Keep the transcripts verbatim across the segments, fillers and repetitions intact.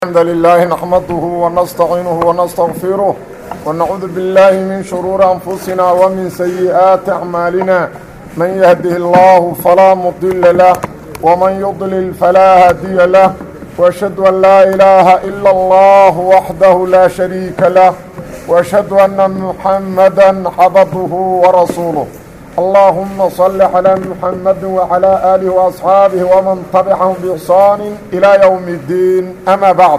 الحمد لله نحمده ونستعينه ونستغفره ونعوذ بالله من شرور أنفسنا ومن سيئات أعمالنا من يهده الله فلا مضل له ومن يضلل فلا هادي له وأشهد أن لا إله إلا الله وحده لا شريك له وأشهد أن محمدا عبده ورسوله اللهم صل على محمد وعلى آله وأصحابه ومن تبعهم بإحسان إلى يوم الدين أما بعد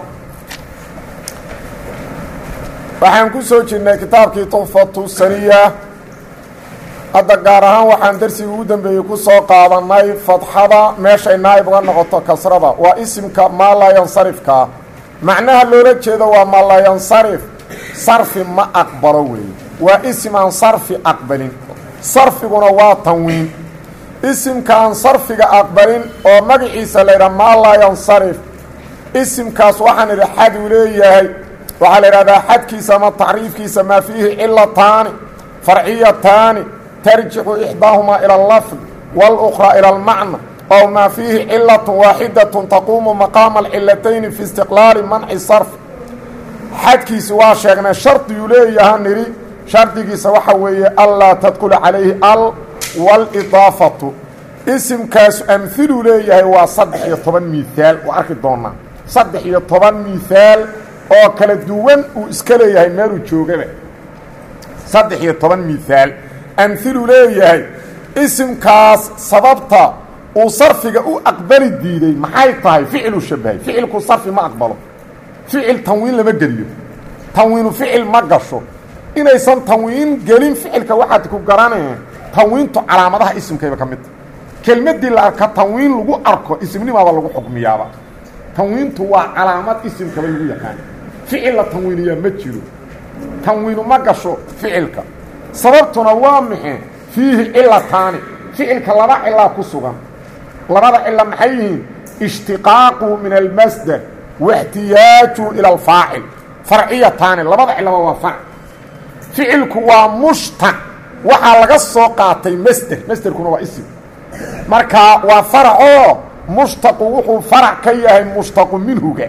waxaan ku soo jirnay kitaabkii Tuhfatu Saniya hadda gaar ahaan waxaan darsiga ugu dambeeyay ku soo qaadanay fatxada meesha naayib uga noqoto kasrada waa isimka ma la yansarifka macnaha loola jeedo waa ma la yansarif sarfi ma aqbalo weey waa isim aan sarfi aqbalin sarfiguna waa tanwiin isimkaan sarfiga aqbalin oo magaciisa la yiraahdo ma la yansarif isimkaas waxaan idhi xad uu leeyahay waxaa la yidhahdaa xadkiisa ama tacriifkiisa maa fiihi cilataani farciyataani tarjicu ixdaahumaa ila allafd walukhraa ila almacna ow maa fiihi cilatun waaxidatun taquumu maqaama alcilatayni fi istiqlaali manci sarfi xadkiisi waa sheegnay shardiyuu leeyaha nidhi shardigiisa waxa weeye allaa tadkula calayhi al walidaafatu isimkaasu amhiluu leeyahay waa saddex iyo toban mihaal waa arki doonaa saddex iyo toban mihaal oo kala duwan uu iska leeyahay meeluu joogaba saddex iyo toban mihaal amhiluu leeyahay isimkaas sababta uu sarfiga u aqbali diiday maxay tahay ficiluu shabahay ficilku sarfi ma aqbalo ficil tanwiin lama geliyo tanwiinu ficil ma gasho inaysan tanwiin gelin ficilka waxaad ku garanayeen tanwiintu calaamadaha isimkayba ka mid kelmadii la arka tanwiin lagu arko isimnimaaba lagu xukmiyaaba tanwiintu waa calaamad isimkaba lagu yaqaan ficil la tanwiiniyaa ma jiro tanwiinu ma gasho ficilka sababtuna waa maxay fiihi cilataani ficilka laba cilaa ku sugan labada cila maxay yihiin ishtiqaaqu min almasdar wahtiyaaju ila alfaacil farciyataani labada cilaba waa farc ficilku waa mushtaq waxaa laga soo qaatay masder masderkuna waa isim marka waa faracoo mushtaqu wuxuu farac ka yahay mushtaqu minhuga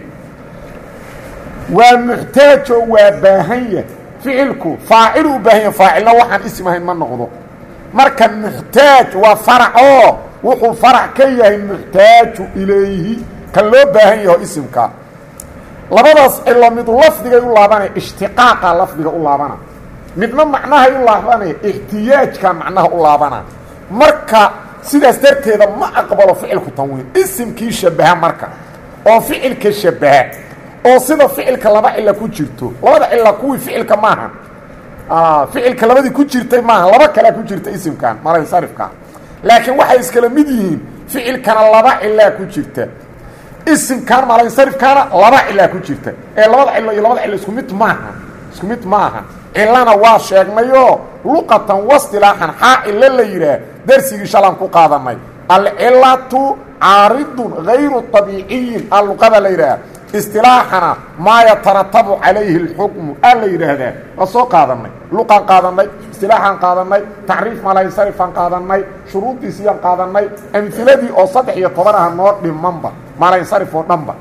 waa muxtaajo waa baahan yahay ficilku faacil u baahan yahay faacilna waxaan isim ahayn ma noqdo marka muxtaaj waa faracoo wuxuu farac ka yahay muxtaaju ilayhi kan loo baahan yaho isimka labadaas cilo mid lafdigay u laabanaya ishtiqaaqa lafdiga u laabana midna macnahay u laabanaya ihtiyaajka macnaha u laabana marka sidaas darteeda ma aqbalo ficilku tanwiin isimkii shabaha marka oo ficilka shabaha oo sida ficilka laba cila ku jirto labada cila kuwii ficilka maaha ah ficilka labadii ku jirtay maaha laba kale ku jirta isimkan maray sarifka laakiin waxay iskala mid yihiin ficilkana laba cila ku jirta isimkan maray sarifkana laba cila ku jirta ee labada cila iyo labada cila isku mid maaha isku mid maaha cilana waa sheegnayo luqatan wastilaahan xaa'ila la yiraa darsigii shalan ku qaadanay al-cilatu aaridun ghayru tabiiciyin al-luqada la yiraa istilaaxana maa yatarattabu calayhi alxukmu alla yidhaahdaa waa soo qaadanay luqaan qaadanay istilaaxaan qaadanay tacriif malaysarifaan qaadanay shuruudiisiyaan qaadanay amhiladii oo saddex iyo toban ah noo dhimanba malaysarif oo dhanba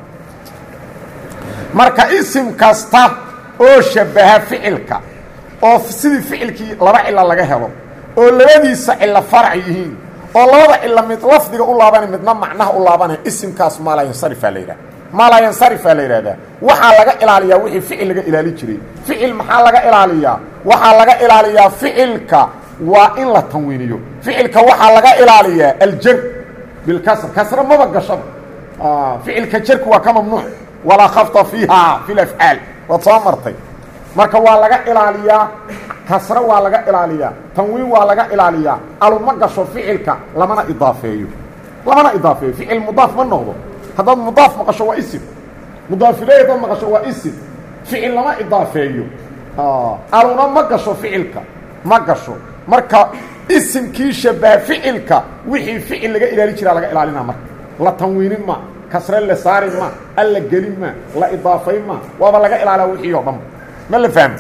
marka isim kasta oo shabaha ficilka oo sidii ficilkii laba cilo laga helo oo labadiisa cilo farac yihiin oo labada cilo mid lafdiga u laabanay midna macnaha u laabanay isimkaas malaysarifaa la yidhaha ما لا ينصرف لا يرادا waxa laga ilaaliyaa wixii ficil laga ilaali jiray ficil maxaa laga ilaaliyaa waxa laga ilaaliyaa ficilka waa in la tanwiiniyo ficilka waxa laga ilaaliyaa aljar bil kasr kasr ma bagasho ah ficilka jarku waa kama mamnuuc wala khafta fiha fil af'al wa tamartay marka waa laga ilaaliyaa kasra waa laga ilaaliyaa tanwiin waa laga ilaaliyaa al ma gasho ficilka lamana idaafeeyo lamana idaafeeyo ficil mudaaf ma noqdo هذا مضاف مقشو واسم مضاف إليه هذا مقشو واسم فعل لما إضافيه آه أرونا مقشو فعلك مقشو مركا اسم كي شبه فعلك وحي فعل لغا إلى ليشرا لغا إلى لنا مركا لا تنوين ما كسر اللي صار ما ألا قليل ما لا إضافي ما وابا لغا إلى وحي يوضم ما اللي فهم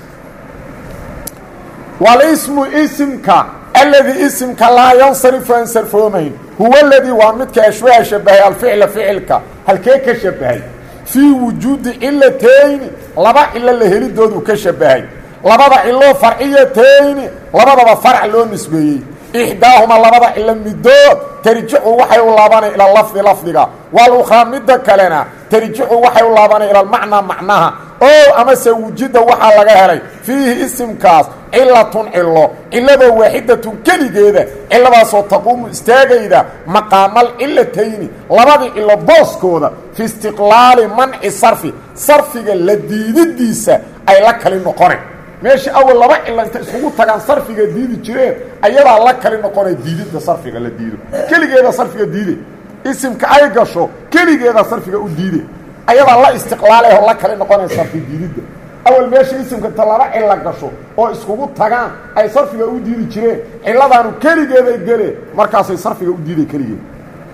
والاسم اسمك الذي اسمك لا ينصرف وينصرفومين هو الذي وامدك أشواء شبهي الفعل فعلك هل كيك شبهي fii wujuudi cilatayni laba cilo la helidoodu ka shabahay labada cilo farciyatayni labadaba farc loo nisbeeyey ixdaahuma labada cilo midood tarjicu waxay u laabanay ila lafdi lafdiga walukhraa midda kalena tarjicu waxay u laabanay ila almacnaa macnaha oo amase wujida waxaa laga helay fiihi isimkaas cilatun cilo cilada waaxidatun keligeeda ciladaasoo taquumu istaagayda maqaamal cilatayni labadii cilo booskooda fi istiqlaali manci sarfi sarfiga la diididiisa ay la kali noqoneen meeshii awal laba cilo inta iskugu tagaan sarfiga diidi jireen ayadaa la kali noqonay diididda sarfiga la diido keligeeda sarfiga diide isimka ay gasho keligeeda sarfiga u diide ayadaa la istiqlaalaho la kali noqonay sarfi diididda awal meeshii isimka inta laba cilo gasho oo iskugu tagaan ay sarfiga u diidi jireen ciladaanu keligeeday geleen markaasay sarfiga u diiday keligeed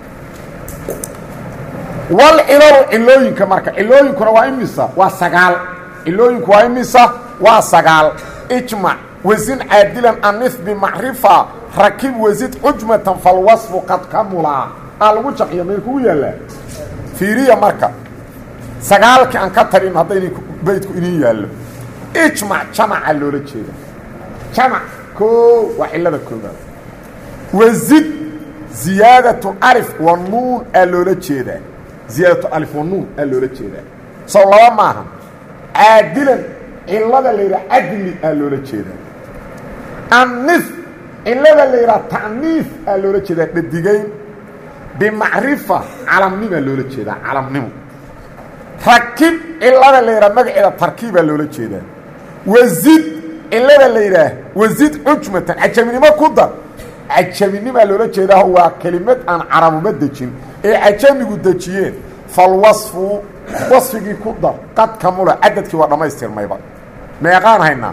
wal cilalu cilooyinka marka cilooyinkuna waa imisa waa sagaal cilooyinku waa imisa waa sagaal ijmac wasin caadilan anis bimacrifa rakib wasid xujmatan falwasfu qad kamulaa aa lagu jaqiya meel kugu yaallaa fiiriya marka sagaalkii aan ka tarin hadday baydku inin yaallo ijmac jamaca loola jeeda jamac koo waa cilada koobaad wasid ziyaadatu alif wa nuun aa loola jeedaa ziyaadatu alif wa nuun aa loola jeedaa sow laba maaha caadilan cilada la yidhaha cadli aa loola jeedaa annis cilada la yidhaha ta'niis aa loola jeedaa dhadigayn bimacrifa calamnimaa loola jeedaa calamnimo rakib cilada la yidhaha magaceeda tarkiibaa loola jeedaa wasid cilada la yidhaah wasid xujmatan cajaminimo ku dar cajaminimaa loola jeedaa waa kelimad aan carabuma dejin ee cajamigu dejiyeen falwasfu wasfigii ku dar qad kamula cadadkii waa dhammaystirmayba meeqaan haynaa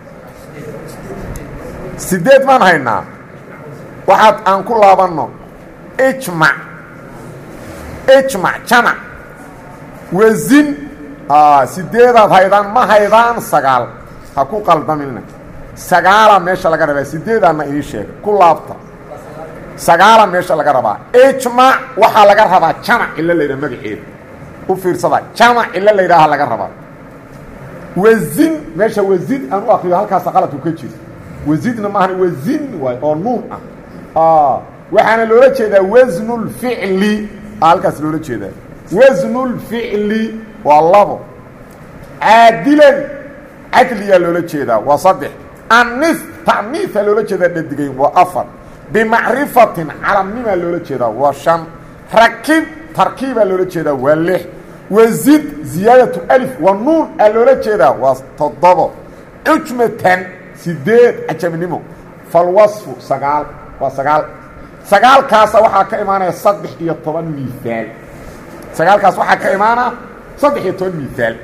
sideed maan haynaa waxaad aan ku laabanno ijmac ijmac jamac wasin sideedaad haydaan ma haydaan sagaal ha ku qaldamina sagaalaa meesha laga rabaa sideedaadna ii sheega ku laabta sagaalaa meesha laga rabaa ijmac waxaa laga rabaa jamac ila laydhaha magaceeda u fiirsada jamac ila laydhaaha laga rabaa wasin meesha wasid aan u akriyo halkaasa qaladku ka jiro wasidna maahan wasin waay oo nuun ah waxaana loola jeedaa wasnulficli halkaas loola jeedaa wasnulficli waa labo caadilan cadliyaa loola jeedaa waa saddex annis ta'niisaa loola jeedaa dhadigayn waa afar bimacrifatin calamnimaa loola jeedaa waa shan rakib tarkiibaa loola jeedaa waa lix wasid ziyaadatu alif wa nuun aa loola jeedaa waa toddobo xujmatan sideed cajaminimo falwasfu sagaal waa sagaal sagaalkaasa waxaa ka imaanaya saddex iyo toban miaal sagaalkaas waxaa ka imaanaa saddex iyo toban miaal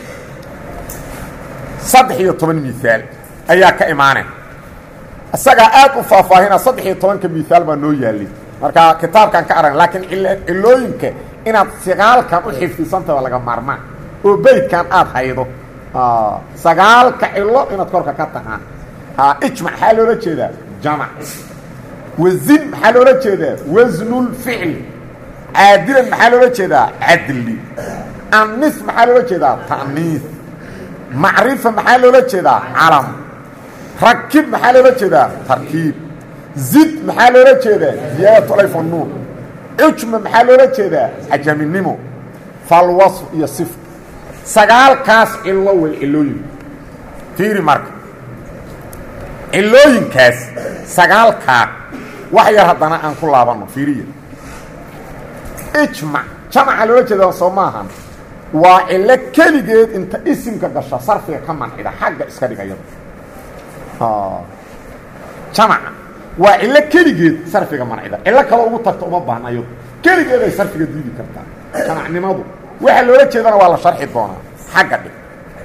saddex iyo toban miaal ayaa ka imaanay isagaa aad u faahfaahina saddex iyo tobanka miaal baa noo yaalay marka kitaabkan ka aragna laakiin cilooyinka inaad sagaalkan u xifdisantaba laga maarmaan oo beydkan aad haydo sagaalka cilo inaad korka ka taqaan ijmac maxaa loola jeedaa jamac wasin maxaa loola jeedaa wasnulficli caadilan maxaa loola jeedaa cadli annis maxaa loola jeedaa ta'niis macrifa maxaa loola jeedaa calam rakib maxaa loola jeedaa tarkiib zid maxaa loola jeedaa ziyaadatu alif wa nuun xujma maxaa loola jeedaa cajaminimo falwasf iyo sif sagaalkaas cilo way cilooyin fiiri marka cilooyinkaas sagaalkaa wax yar haddana aan ku laabanno fiiriya ijmac jamaca loola jeeda soo maahan waa cilo keligeed inta isimka gasha sarfiga ka mancida xagga iska dhigayada jamaca waa cilo keligeed sarfiga mancida cilo kaloo ugu tagta uma baahna iyado keligeed ay sarfiga diidi kartaa jamacnimadu waxa loola jeedana waa la sharxi doonaa xagga dhig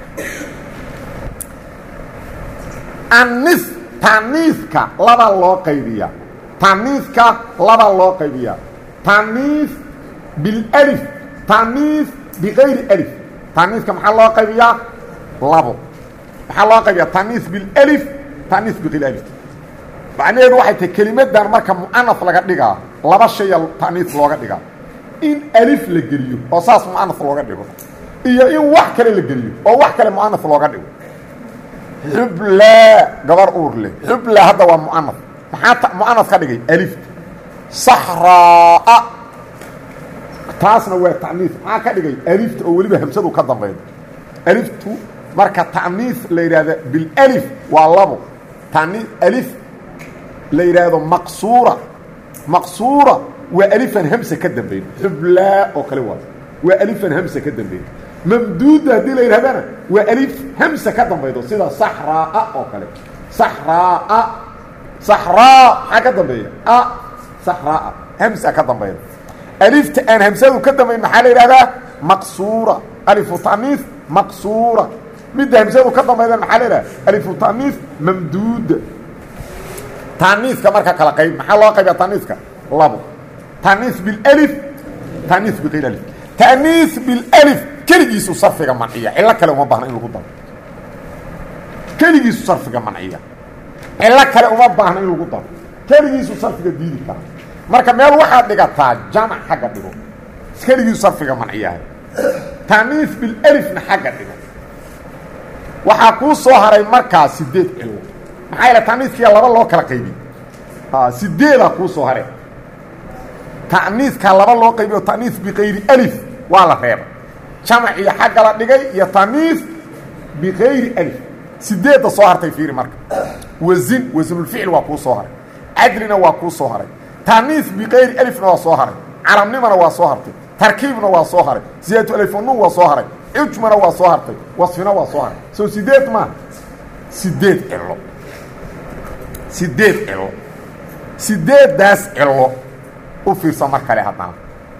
annis taniiska laba loo qaybiyaa taniiska laba loo qaybiyaa taniis bilالif taniis bigayri alif taniiska maxaa loo qaybiyaa labo maxaa loo qaybiyaa taniis bilالif taniis bigayri alif macnaheedu waxay tahay kelimadan marka mu'anaf laga dhigaa laba shaya taniis looga dhigaa in alif la geliyo oo saas mu'annas looga dhigo iyo in wax kale la geliyo oo wax kale mu'annas looga dhigo xubla gabar uur leh xubla hadda waa mu'annas maxaa mu'annas ka dhigay alif sahraa taasna waa ta'niis maxaa ka dhigay alifta oo waliba hamsadu ka dambaydo aliftu marka ta'niis la yiraahdo bil alif waa labo ta'niis alif la yiraahdo maqsuura maqsuura wa alifan hamsa ka dambaydo xubla oo kale waa wa alifan hamsa ka dambaydo mamduud hadii la yiraahdana wa alif hamsa ka dambaydo sida sahraa oo kale sahraa sahraa xaga dambeeya a sahraa hamsa ka dambaydo alifta aan hamsadu ka dambayn maxaa la yiraahdaa maqsuura alifu ta'niis maqsuura midda hamsadu ka dambayda maxaa la yiraahdaa alifu ta'niis mamduud ta'niiska marka kala qayb maxaa loo qaybiyaa ta'niiska labo ta'niis bil alif ta'niis bi ghayr alif ta'niis bil alif keligiisu sarfiga manciya illa kale uma baahna in lagu daro keligiisu sarfiga manciya illa kale uma baahna in lagu daro keligiisu sarfiga diidi kara marka meel waxa dhigataa jamac xaga dhigo keligiisu sarfiga manciya ta'niis bil alif na xaga dhigo waxa ku soo haray marka sideed cilo maxay la ta'niiskiya laba loo kala qaybiyo ha sideeda ku soo haray ta'niiska laba loo qaybiyo ta'niis bi ghayr alif waa la reeba jamac iyo xagga la dhigay iyo ta'niis bi ghayr alif sideeda soo hartay fiiri marka wazin waznul fi'l waa ku soo haray adlina waa ku soo haray ta'niis bi ghayr alifna waa soo haray alamnimana waa soo hartay tarkiibna waa soo haray ziyadatu alif nun waa soo haray ujmana waa soo hartay wasfina waa soo haray soo sideed ma sideed cilo sideed cilo sideedaas cilo u fiirsan mar kale haddana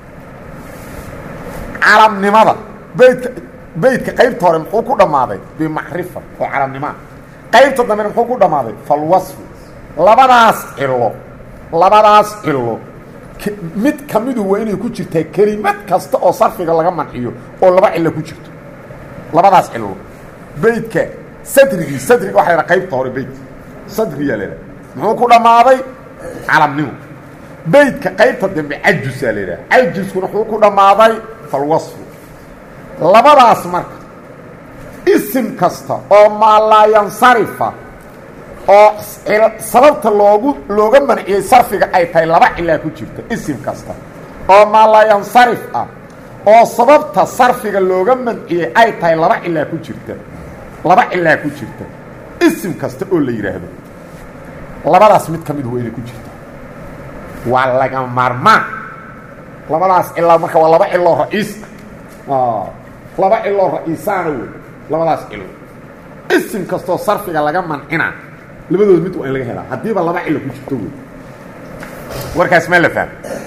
calamnimada beydka beydka qaybta hore muxuu ku dhammaaday bimacrifa oo calamnimada qaybta dambe muxuu ku dhammaaday falwasf labadaas cilo labadaas cilo mid kamidu waa inay ku jirtaa kelimad kasta oo sarfiga laga manciyo oo laba cilo ku jirto labadaas cilo beydka sadrigi sadriga waxa la qaybta hore beyd sadriga leeyahay muxuu ku dhammaaday calamnimo beydka qaybta dambe ajus leeyahay ajuskuna wuxuu ku dhammaaday falwasf labadaas marka isim kasta oo ma la yansarifa oo sababta loogu looga manciyay sarfiga ay tahay laba cilo ku jirta isim kasta oo ma la yansarif ah oo sababta sarfiga looga manciyay ay tahay laba cilo ku jirta laba cilo ku jirta isim kasta oo la yiraahdo labadaas mid kamid weey ku jirta waa laga marmaan labadaas cilo marka waa laba cilo ra'iis ah laba cilo ra'iisana weey labadaas cilo isim kasta sarfiga laga mancina labadood mid waa in laga helaa hadiiba laba cilo ku jirto weey warkaas ma la faham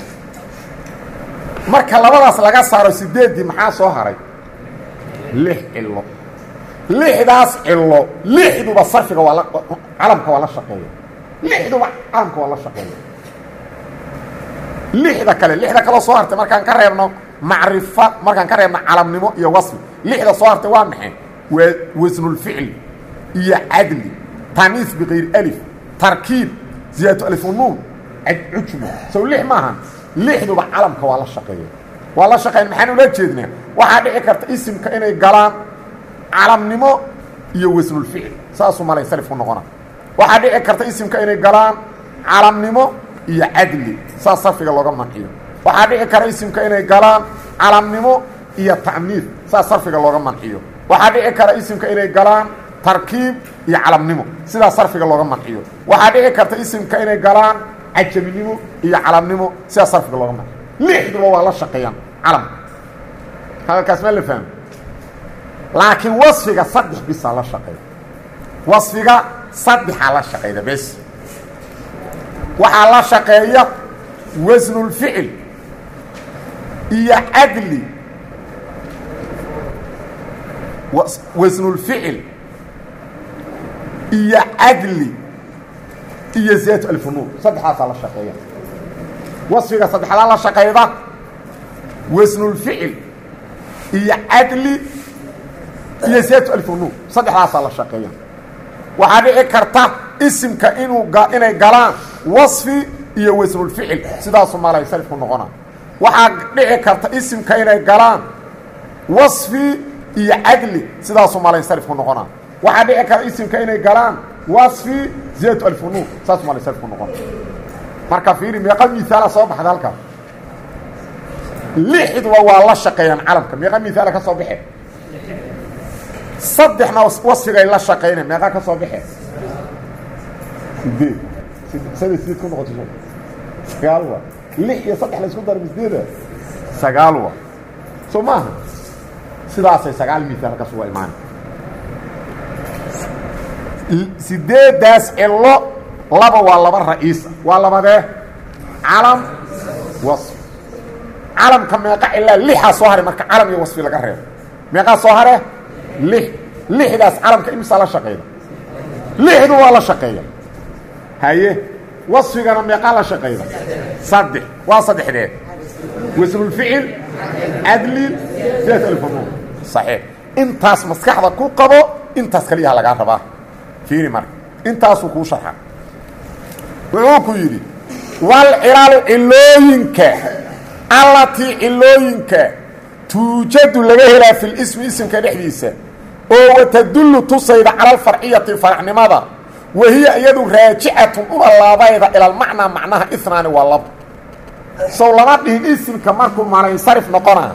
marka labadaas laga saaro sideedii maxaa soo haray lix cilo lixdaas cilo lixduba sarfiga waa calamka waa la shaqeeyo lixduba calamka waa la shaqeeyo lixda kale lixda kale soo hartay markaan ka reebno macrifa markaan ka reebno calamnimo iyo wasf lixda soo hartay waa maxay waa wasnul fi'l iyo adli ta'niis bi ghayr alif tarkiib ziyadatu alif nun ajma soo lix maahan lixduba calamka waa la shaqeeyo waa la shaqeyn maxaan ula jeednaa waxa dhici karta isimka inay galaan calamnimo iyo wasnul fi'l saasu malay sarif noqona waxa dhici karta isimka inay galaan calamnimo iyo adli saas sarfiga looga manciyo waxa dhici karta isimka inay galaan calamnimo iyo ta'niis saas sarfiga looga manciyo waxa dhici karta isimka inay galaan tarkiib iyo calamnimo sida sarfiga looga manciyo waxa dhici karta isimka inay galaan ajaminimo iyo calamnimo sida sarfiga looga manciyo lixduba waa la shaqeeyaan calam halkaas ma la fahmo laakiin wasfiga saddex bisa la shaqeeyo wasfiga saddex la shaqeeyo bas waxa la shaqeeyo wasnul fi'l iyo adli wasnul fi'l iyo adli iyo ziyadatu alif nun saddexaas la shaqeeyo wasfiga saddexda la shaqeeyda wasnul fi'l iyo adli iyo ziyadatu alif nun saddexdaas la shaqeeyo waxa dhici karta isimka inuu inay galaan wasfi iyo wasnul fi'l sidaas Soomaaliya sarif ku noqona waxaa dhici karta isimka inay galaan wasfi iyo cadli sidaasuu malansarif ku noqonaa waxaa dhici karta isimka inay galaan wasfi ziyadatu alfunuun saasuu malansarif ku noqona marka fiiri meeqa miaala soo baxda halkaas lixduba waa la shaqeeyaan calamka meeqa miaala ka soo baxe saddexna wasfigay la shaqeyna meeqa ka soo baxe sideed sada sideed ku noqoto sagaal wa lix iyo saddex la isku dara sideeda sagaal wa soo maaha sidaasay sagaal miaal halkaas uga imaana sideedaas cilo laba waa laba ra'iisa waa labadee calam wasf calamka meeqa ilaa lixaa soo haray marka calam iyo wasfi laga reebo meeqaa soo hare lix lixdaas calamka imisaa la shaqeyda lixdu waa la shaqeeya haye wasfigana meeqaa la shaqeyda saddex waa saddexdeed wasnulficil cadli siyaat alfunuun saxiix intaas maskaxda ku qabo intaas kaliyaha lagaa rabaa fiiri marka intaasuu kuu sharxa wuxuu ku yidhi walcilaalu cilooyinka allatii cilooyinka tuujadu laga helaa fi lismi isimka dhexdiisa oo watadullu tusayda cala alfarciyati faracnimada wahiya iyadu raajicatun una laabayda ila almacnaa macnaha inaani waa labo sow lama dhihin isimka markuu malansarif noqonaa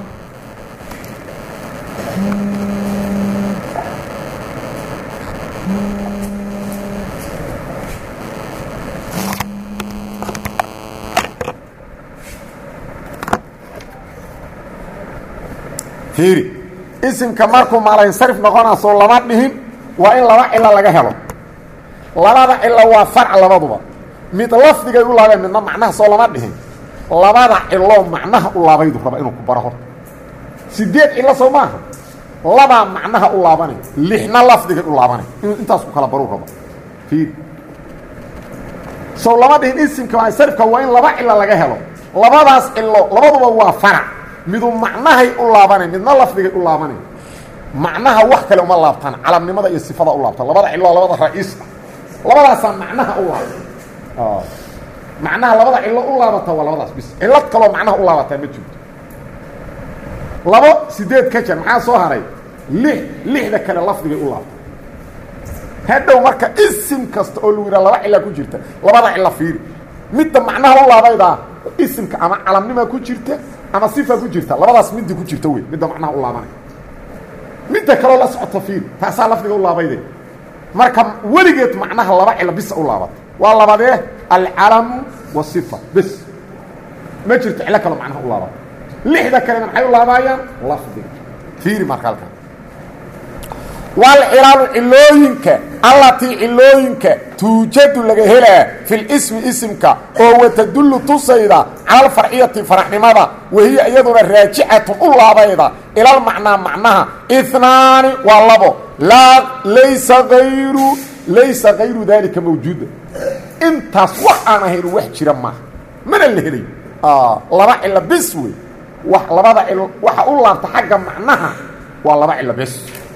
fiiri isimka markuu malansarif noqonaa soo lama dhihin waa in laba cilo laga helo labada cilo waa farc labaduba mid lafdigay u laabeen midna macnaha soo lama dhihin labada cilo macnaha u laabaydu raba inuu ku baro horta sideed cilo soo maaha labaa macnaha u laabanay lixna lafdigay u laabanay inuu intaas ku kala baruu rabo fiiri sow lama dhihin isimka malansarifka waa in laba cilo laga helo labadaas cilo labaduba waa farac miduu macnahay u laabanay midna lafdigay u laabanay macnaha wax kale uma laabtaan calamnimada iyo sifada u laabtaan labada cilo labada ra'iis labadaasaa macnaha u laabta macnaha labada cilo u laabata waa labadaas bis cilad kaloo macnaha u laabataa ma jirto labo sideed ka jar maxaa soo haray lix lixda kale lafdigay u laabta hadhow marka isim kasta oo lagu yidhaha laba cilaa ku jirta labada cilo fiiri midda macnaha u laabaydaa isimka ama calamnima ku jirta ama sifa ku jirta labadaas midii ku jirta wey midda macnaha u laabanay midda kaloo la socota fiir taasaa lafdiga u laabayde marka weligeed macnaha laba cilo bisa u laabata waa labadee alcalamu wasifa bis ma jirto cilo kaloo macnaha u laabata lixda kalena maxay u laabaayaan lafdiga fiiri marka halkan walcilaalu cilooyinka allatii cilooyinka tuujadu laga helaa fi lismi isimka oo watadullu tusayda cala alfarciyati faracnimada wahiya iyaduna raajicatun u laabayda ilalmacnaa macnaha inaani waa labo laa laysa ayru laysa hayru daalika mawjuuda intaas wax aan ahayn wax jira maaha mana la helay laba cilo bis wey wax labada cilo waxa u laabta xagga macnaha waa laba cilo bis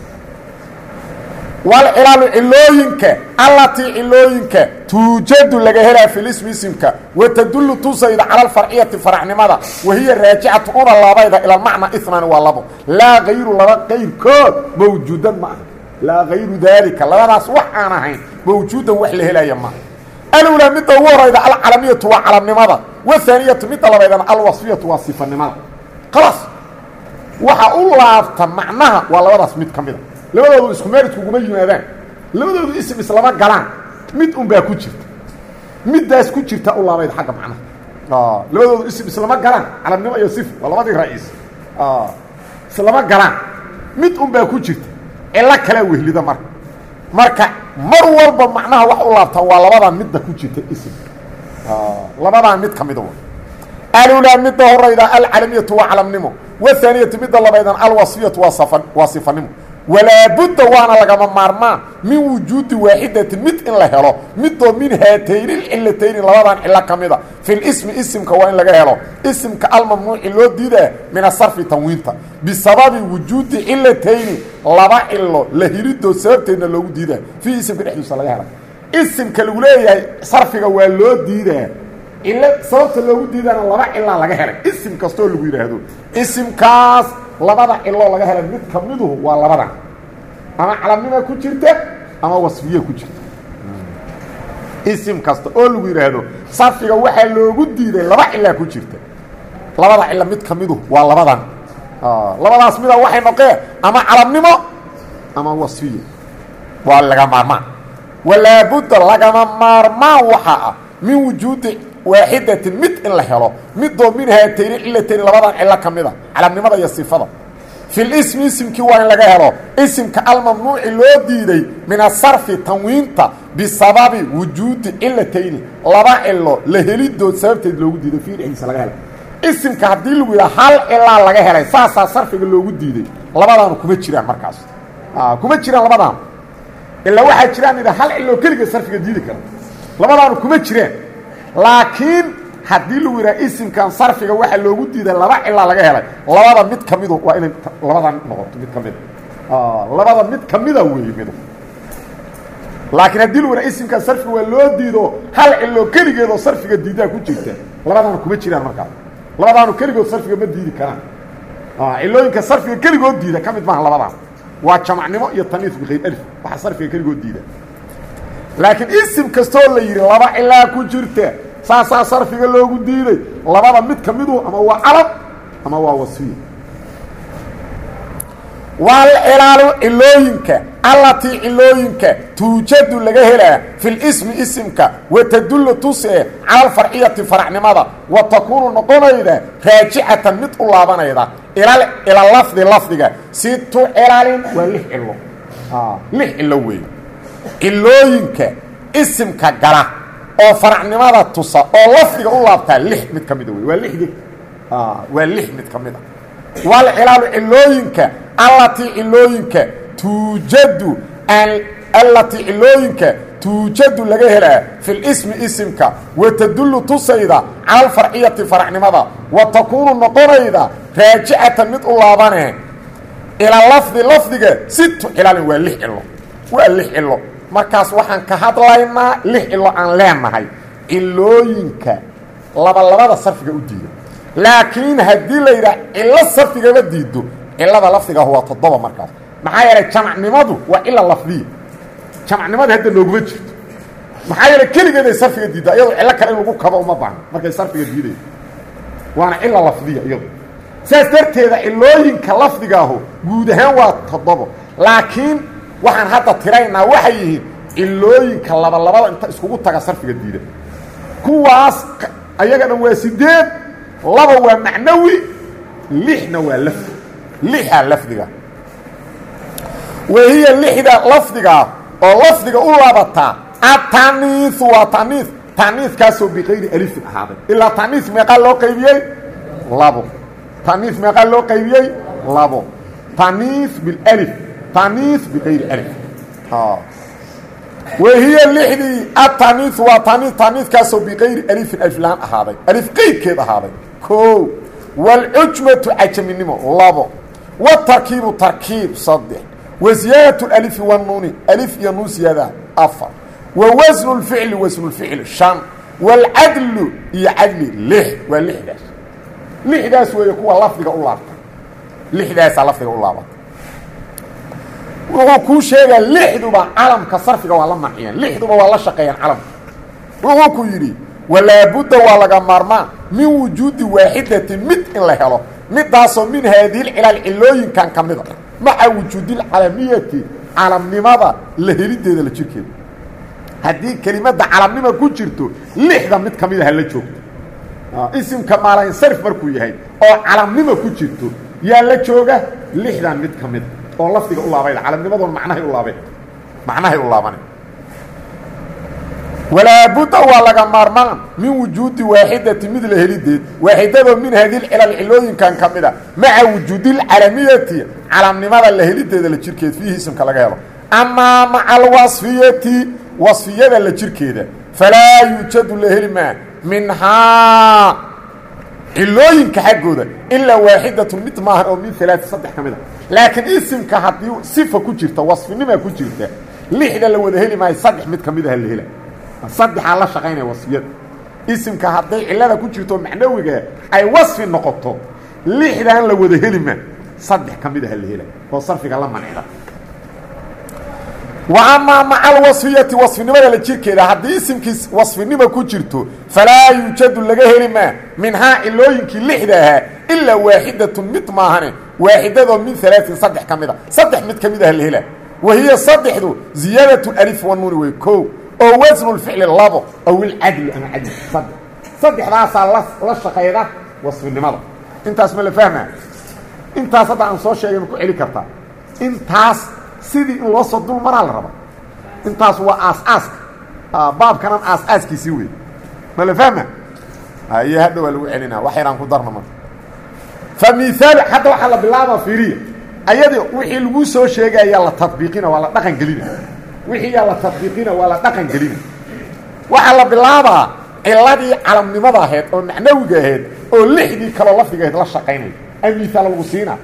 walcilaalu cilooyinka allatii cilooyinka tuujadu laga helaa fi lismi isimka watadullu tusayda cala alfarciyati faracnimada wahiya raajicatu una laabayda ila almacnaa inaani waa labo laa hayru laba qayrkood mawjuudan ma aha laa hayru daalika labadaas wax aan ahayn mawjuudan wax la helaya maaha alulaa midda ugu horayda alcalamiyatu waa calamnimada wahaaniyatu midda labaydana alwasfiyatu waa sifanimada khalaas waxa u laabta macnaha waa labadaas mid ka mida labadoodu isku meeridku uguma yimaadaan labadoodu isim islama galaan mid un baa ku jirta middaas ku jirta u laabayda xagga macnaha labadoodu isim islama galaan calamnimo iyo sif waa labadii ra'iis islama galaan mid un baa ku jirta cilo kalea wehlida marka marka mar walba macnaha wax u laabtaa waa labadaa midda ku jirta isim labadaa mid ka mida alulaa midda horayda alcalamiyatu waa calamnimo wahaaniyatu midda labaydan alwasfiyatu waa waa sifanimo walaa budda waana lagama maarmaan min wujuudi waaxidatin mid in la helo midoo min haatayni lcilatayni labadan cilo ka mida fi lismi isimka waa in laga helo isimka almamnuuci loo diidaa min asarfi tanwiinta bisababi wujuudi cilatayni laba cilo la helidood sababteedna loogu diidaa fii isimka dhexdiisa laga hela isimka lagu leeyahay sarfiga waa loo diidaa ila sababta loogu diidana laba ila laga helay isim kasto lagu yiraahdo isimkaas labada ilo laga helay mid kamiduhu waa labadan ama calamnimo ku jirta ama wasfiye ku jirta isim kasto oo lagu yiraahdo sarfiga waxa loogu diiday laba ila ku jirta labada ila mid kamiduhu waa labadan ah labadaas mid waxay noqeen ama calamnimo ama wasfiye waa laga maarmaan wala budda laga maarmaan waxa min wujuudi waaxidati mid in la helo mid doo min haatayni ilatayn labadan ila kamida calamnimada iyo sifada fil ismi ismki waa in laga helo ismka al mamnuuci loo diiday min asarfi tanwiinta bisababi wujuudi ilatayn laba ilo la helidood sababteed loogu diiday fiirkiisa laga helo ismka hadii lagu yiraahdo hal ila laga helay saasa sarfiga loogu diiday labadan kuma jiraan markaas ah kuma jiraan labadan illa waxa jiraan ida hal ilo kaliya sarfiga diidi kara labadan kuma jiraan laakiin hadii lagu yiraahdo isimkan sarfiga waxa loogu diiday laba ila laga helay labada mid kamido waa in labadan noqoto mid kamid ah labada mid kamida weey mid laakiin hadii lagu yiraahdo isimkan sarfiga waa loo diido hal ilo kaliya sarfiga diidaa ku jirta labadan kuma jiraan markaa labadan kaliya sarfiga ma diidi karaan ah ilooyinka sarfiga kaliya diida kamid ma labadan waa jamacnimo iyo taniis biqayb alif waxa sarfiga kaliya diida laakiin isim kasto la yiri laba ila ku jirta saasa sarfiga loogu diiday labada mid kamidu ama waa alab ama waa wasfi wal ilalu ilooyinka allati ilooyinka tuujadu laga helaa fil ismi ismka wa tadullu tusi al far'iyati far'nimada wa takunu noqonayda raaji'atan mid u laabanayda ila ila lafdi lafdiga situ ilalin wa lih ilo ah lih ilo way ilooyinka ismka gala oo faracnimada tusa oo lafdiga u laabta lix mid kamid ah waa lixdi ah waa lix mid kamid ah wal ilalu ilooyinka allati ilooyinka tuujadu al allati ilooyinka tuujadu laga helaa fil ismi ismka wa tadullu tusayda al far'iyati faracnimada wa takunu noqonayda raaji'atan mid u laabane ila lafdi lafdiga situ ilalin waa lix ilo waa lix ilo markaas waxaan ka hadlaynaa lix ilo aan leenahay ilooyinka laba labada sarfiga u diido laakiin hadii la yiraahdo illa sarfiga la diido illada lafdiga huwa toddoba markaas maxaa yeelay jamacnimadu waa illa lafdi jamacnimada hadda looguma jirto maxaa yeelay kaligeed sarfiga diida iyadoo illa kale in lagu kabo uma baahan markay sarfiga diiday waana illa lafdiga iyadoo saas darteeda ilooyinka lafdiga ahu guud ahaan waa toddoba laakiin waxaan hadda tiraynaa waxa yihiin ilooyinka laba labada inta iskugu taga sarfiga diida kuwaas ayaga dhan waa sideed laba waa macnawi lixna waa lafdi lixa lafdiga wahiya lixda lafdiga oo lafdiga u laabata ataniis wa taniis taniis kaasoo biqayri alif ahaaday illa taniis meeqa loo qaybiyay labo taniis meeqa loo qaybiyay labo taniis bil alif تانيث بغير ألف ها وهي اللحدي التانيث وتانيث تانيث كاسو بغير ألف الأفلام هذا ألف قيد كده هذا كو والعجمة عجم النمو لابو والتركيب تركيب صدح وزيادة الألف والنون ألف ينون زيادة أفر ووزن الفعل وزن الفعل شان والعدل يعدل لح واللحداس لحداس ويكون لفظك الله لحداس لفظك الله wuxuu ku sheegay lixduba calamka sarfiga waa la maciyeen lixduba waa la shaqeeyaan calam wuxuu ku yiri wala budda waa laga maarmaan min wujuudi waaxidati mid in la helo midaasoo min haadil ilal ilooyin kan kamida maca wujuudil calamiyati calamnimada la helideeda la jirkeeda hadii kelimada calamnimo ku jirto lixda mid kamida hal la joogto isimka maalan sarf markuu yahay oo calamnimo ku jirto yaa la jooga lixdan mid kamida oo lafdiga u laabay calamnimadoo macnahay u laabay macnahay u laabanay wala budda wa laga marmaan min wujudi waahidati midl helideed waahidado min hadil ilal ilooyin kan kamida ma'a wujudil alamiyati calamnimada la helideeda la jirkeed fihi ismka laga helo amma ma'al wasfiyati wasfiyada la jirkeeda fala yujadu la helima minha ilooyinka xagooda illa waahidatu mid ma oo min thalath saddex kamida laakiin ismka hadii sifa ku jirta wasfinima ku jirta lixda la wada heli ma saddex mid kamida hal hela saddex la shaqeynay wasfiyad isimka hadday cilada ku jirto macnawiga ay wasfi noqoto lixdan la wada helima saddex kamid ah la helay oo sarfiga la manicda wa amma ma'al wasfiyati wasfinimada la jirkeeda hadii isimkiis wasfinima ku jirto falaa yujadu laga helima minha ilooyinki lixda illa waahidatun mid maahane واحدة من ثلاثة صدح كمدة صدح مد كمدة الهلا وهي صدح ذو زيادة الألف والنون ويكو أو وزن الفعل اللابو أو العدل أنا عدل صدح صدح راسا لش خيرات وصف النمضة انت اسم اللي فهمها انت صدح عن صوت شيء يمكو علي كرتا انت سيدي الوسط دول مرة الربا انت هو آس آس آه باب كان آس آس كيسيوي ما اللي فهمها هاي هذا ولو علينا وحيران قدرنا مرة فمثال حتى وحلا بالله فيريه ايدي وحي لو سو شيغايا يلا تطبيقنا ولا دقن غلينا وحي يلا تطبيقنا ولا دقن غلينا وحلا بالله علادي علمنimada ahayd oo macnawiga ahayd oo lixdii kala lafdiga la shaqeynay مثال الوسينا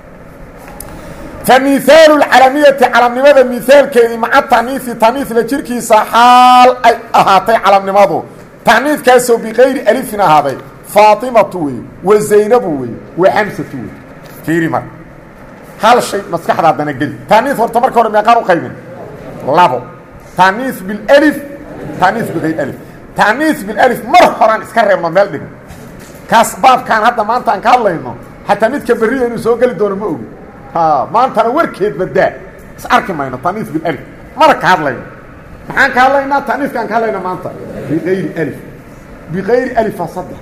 فمثال العالمية علمنimada مثالkeedi مع التانيث تانيث la jirkiisa xaal ay ahaatay علمنimadu تانيث kaasoo بغير ألفنا هذا فاطمة وي وزينب وي وحمزة وي فيري مر هل شيء مسكح هذا نقل تانيث ورتمر كور ميقارو قيمين لابو تانيث بالالف تانيث بغير الف تانيث بالالف مرحرا اسكرر من ملدق كاس باب كان هذا ما انت ان كالله حتى ميد كبريه انه سو غلي دون ما اوغي ها ما انت وركيد بدا اس اركي ماينا تانيث بالالف مرك هادلay maxaan ka hadlaynaa taniif kan ka hadlaynaa maanta بغير الف بغير الف صدق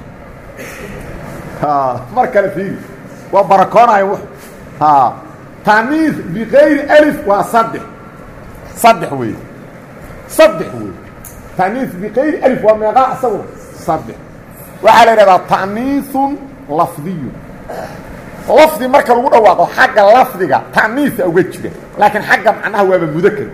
ها مركل فيه وبركونا يوح ها تانيث بغير ألف وصدح صدح وي صدح وي تانيث بغير ألف ومغاء صور صدح وعلى هذا تانيث لفظي لفظي مركل وقوة واقع حق لفظي تانيث أوجه لكن حق معناه هو مذكر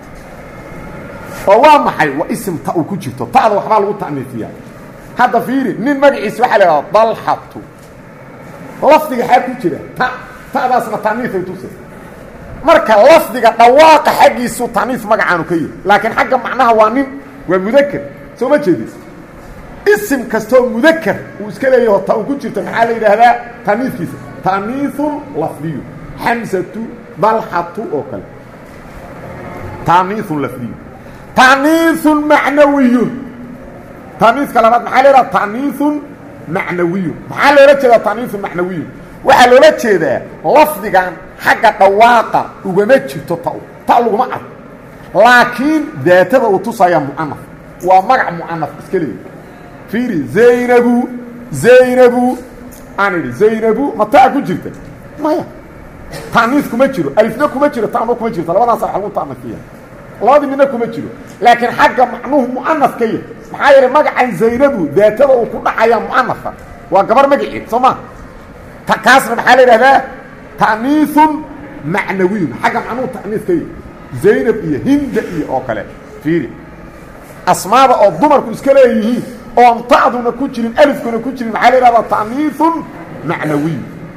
فهو محي واسم تاو كجرته تاو وحبال لو تانيثيا هذا فيري من مجلس وحلا ضلحت لفظي حق كجره تا تا اسمه تانيث توسف marka lafdiga dhawaaqa xaqiisu taniif magacaanu ka yahay laakiin xagga macnaha waa nin waa mudakkar soo ma jeedis ism kasto mudakkar uu iska leeyahay ta uu ku jirto maxaa la yiraahdaa taniifkiisa taniithun lafdiyu hamzatu dalhatu oo kale taniithun lafdiyu taniithun ma'nawiyun taniif kala mad maxaa la yiraahdaa taniithun ma'nawiyun maxaa la yiraahdaa taniithun ma'nawiyun waxa loola jeedaa lafdigan xagga dhawaaqa ugama jirto ta ta laguma cad laakiin daatada uu tusaya mu'annaf waa magac mu'annaf iska leeyahay fiiri zaynabu zaynabu anidi zaynabu mata ku jirta maya taaniis kuma jiro alifna kuma jiro taano kuma jiro labadaas wax lagu taanifiya labadii midna kuma jiro laakiin xagga macnuhu mu'annaf kay maxaa yeelay magacan zaynabu daatada uu ku dhacaya mu'annaf waa gabar magaciid soma تكاسر محل هذا تأنيث معنوي حاجة معنوه تأنيث كي زينب إيه هند إيه أو كلا فيري أسماء أو ضمر كوسكلا إيه أو أمطعدوا نكوتشرين ألف كنا كوتشرين محل هذا تأنيث معنوي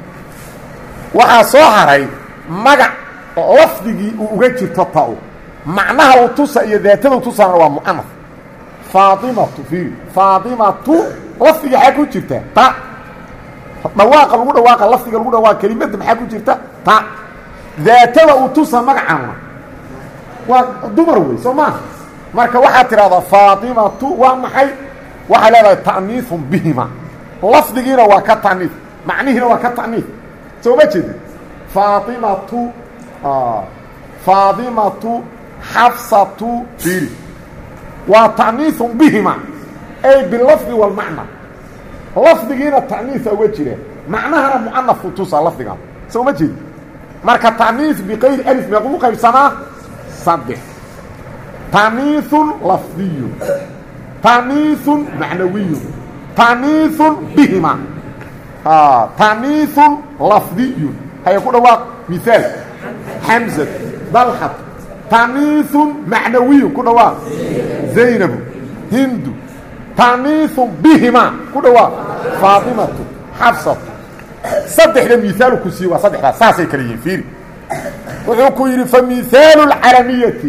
وعصاهري مجع لفظي وجدت تطاو معناها وتصى إيه ذاته وتصى هو مؤنث فاطمة فيري فاطمة لفظي حاجة جبتها تا dhawaaqa lagu dhawaaqa lafdiga lagu dhawaaqa kelimada maxaa ku jirta ta daatada uu tusa magacaana waa dumar way soma marka waxa tirada faatimatu waa maxay waxa leedahay ta'niifun bihima lafdigiina waa ka ta'niif macnihiina waa ka ta'niif soo ma jeedin faatimatu ah faatimatu hafsatu fil wa ta'niifun bihima ay bil lafzi wal ma'na لفظينا التعنيف وجهه معناها مؤنث توصى لفظها سو ما جيد marka تعنيف بغير الف مقبول قيسنا صدح تعنيف لفظي تعنيف معنوي تعنيف بهما اه تعنيف لفظي هيكون هو مثال حمزه ضلحه تعنيف معنوي كده هو زينب هند تعنيف بهما كدوا فاطمه حفصه صدح المثال كسي وصدح اساسي كليه فير وحكو يري فمثال العالميه